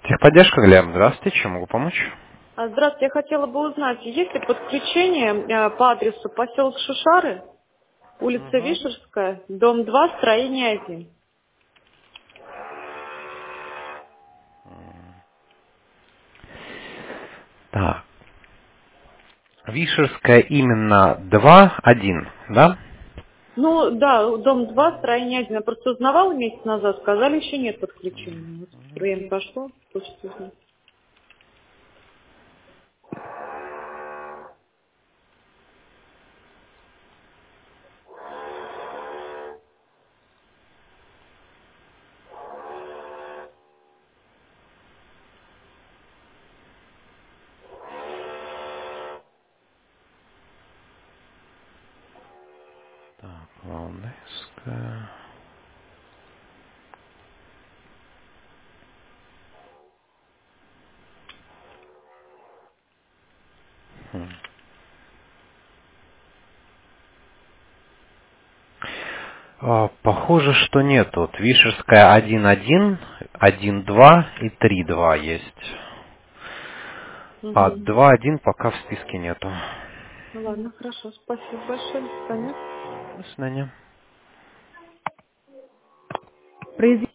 Техподдержка, Глеб, здравствуйте, чем могу помочь? Здравствуйте, я хотела бы узнать, есть ли подключение по адресу поселок Шушары, улица Мгм. Вишерская, дом 2, строение 1. Так, Вишерская именно 2-1, да? Ну, да, дом 2, строение 1. Я просто узнавала месяц назад, сказали, еще нет подключения. Вот время прошло, хочется узнать. Так, Волнейская. Похоже, что нет. Вот Вишерская 1-1, 1-2 и 3-2 есть. А Угу. 2-1 пока в списке нету. Ну ладно, хорошо, спасибо большое, до свидания. До свидания.